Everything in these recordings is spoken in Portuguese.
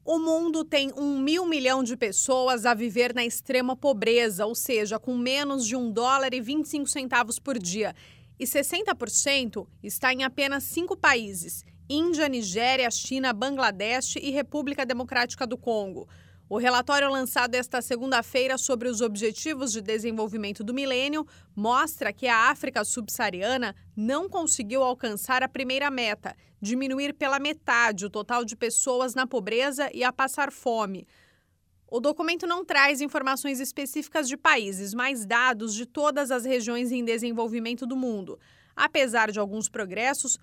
O mundo tem 1.000 milhão de pessoas a viver na extrema pobreza, ou seja, com menos de $1,25 por dia. E 60% está em apenas 5 países: Índia, Nigéria, China, Bangladesh e República Democrática do Congo. O relatório lançado esta segunda-feira sobre os Objetivos de Desenvolvimento do Milênio mostra que a África subsaariana não conseguiu alcançar a primeira meta, diminuir pela metade o total de pessoas na pobreza e a passar fome. O documento não traz informações específicas de países, mas dados de todas as regiões em desenvolvimento do mundo. Apesar de alguns progressos,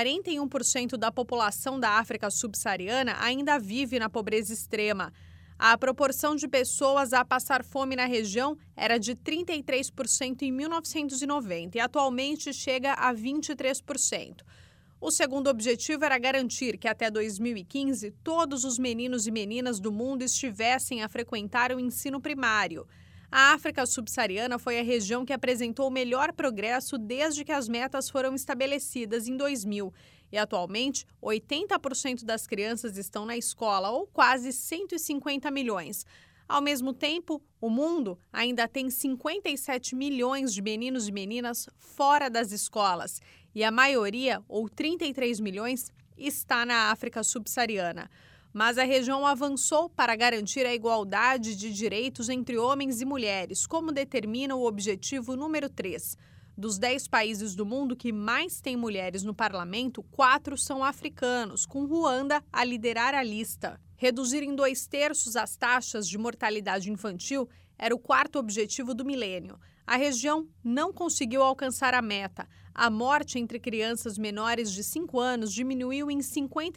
41% da população da África subsaariana ainda vive na pobreza extrema. A proporção de pessoas a passar fome na região era de 33% em 1990 e atualmente chega a 23%. O segundo objetivo era garantir que até 2015 todos os meninos e meninas do mundo estivessem a frequentar o ensino primário. A África subsaariana foi a região que apresentou o melhor progresso desde que as metas foram estabelecidas em 2000. E atualmente, 80% das crianças estão na escola, ou quase 150 milhões. Ao mesmo tempo, o mundo ainda tem 57 milhões de meninos e meninas fora das escolas. E a maioria, ou 33 milhões, está na África subsaariana. Mas a região avançou para garantir a igualdade de direitos entre homens e mulheres, como determina o objetivo número 3. Dos 10 países do mundo que mais têm mulheres no parlamento, 4 são africanos, com Ruanda a liderar a lista. Reduzir em 2/3 as taxas de mortalidade infantil era o quarto objetivo do milênio. A região não conseguiu alcançar a meta. A morte entre crianças menores de 5 anos diminuiu em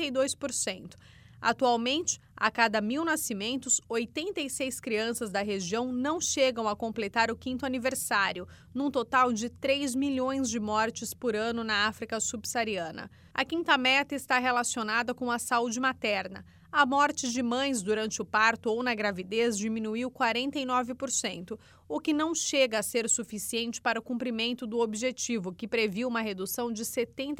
52%. Atualmente, a cada 1.000 nascimentos, 86 crianças da região não chegam a completar o 5º aniversário, num total de 3 milhões de mortes por ano na África subsaariana. A 5ª meta está relacionada com a saúde materna. A morte de mães durante o parto ou na gravidez diminuiu 49%, o que não chega a ser suficiente para o cumprimento do objetivo, que previu uma redução de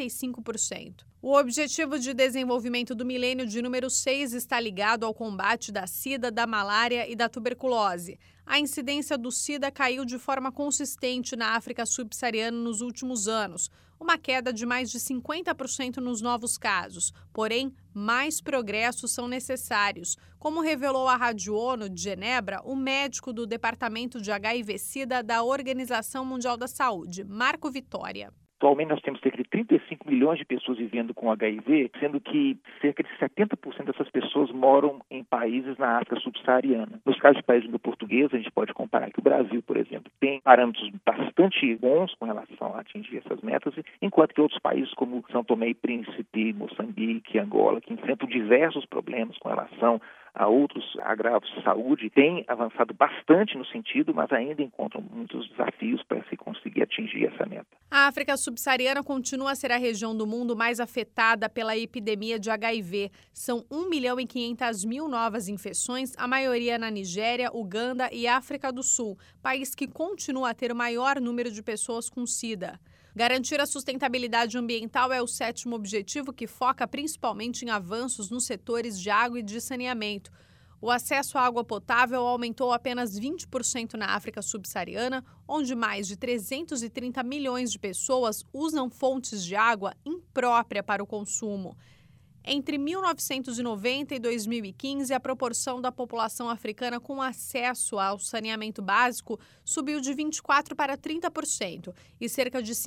75%. O Objetivo de Desenvolvimento do Milênio de número 6 está ligado ao combate da SIDA, da malária e da tuberculose. A incidência do SIDA caiu de forma consistente na África subsaariana nos últimos anos, uma queda de mais de 50% nos novos casos. Porém, mais progressos são necessários, como revelou a Rádio ONU de Genebra o médico do Departamento de HIV/SIDA da Organização Mundial da Saúde, Marco Vitória. Atualmente nós temos cerca de 35 milhões de pessoas vivendo com HIV, sendo que cerca de 70% dessas pessoas moram em países na África subsaariana. Nos casos de países de língua portuguesa, a gente pode comparar que o Brasil, por exemplo, tem parâmetros bastante bons com relação a atingir essas metas, enquanto que outros países como São Tomé e Príncipe, Moçambique, Angola, que enfrentam diversos problemas com relação a outros agravos de saúde, têm avançado bastante no sentido, mas ainda encontram muitos desafios para se conseguir atingir essa meta. A África subsaariana continua a ser a região do mundo mais afetada pela epidemia de HIV. São 1.500.000 novas infecções, a maioria na Nigéria, Uganda e África do Sul, país que continua a ter o maior número de pessoas com SIDA. Garantir a sustentabilidade ambiental é o 7º objetivo, que foca principalmente em avanços nos setores de água e de saneamento. O acesso à água potável aumentou apenas 20% na África subsaariana, onde mais de 330 milhões de pessoas usam fontes de água imprópria para o consumo. Entre 1990 e 2015, a proporção da população africana com acesso ao saneamento básico subiu de 24% para 30%, e cerca de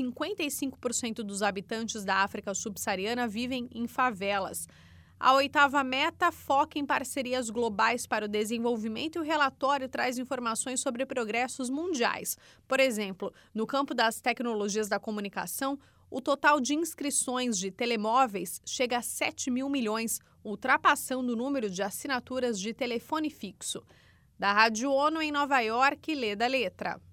55% dos habitantes da África subsaariana vivem em favelas. A 8ª meta foca em parcerias globais para o desenvolvimento e o relatório traz informações sobre progressos mundiais. Por exemplo, no campo das tecnologias da comunicação, o total de inscrições de telemóveis chega a 7.000 milhões, ultrapassando o número de assinaturas de telefone fixo. Da Rádio ONU em Nova York, Leda Letra.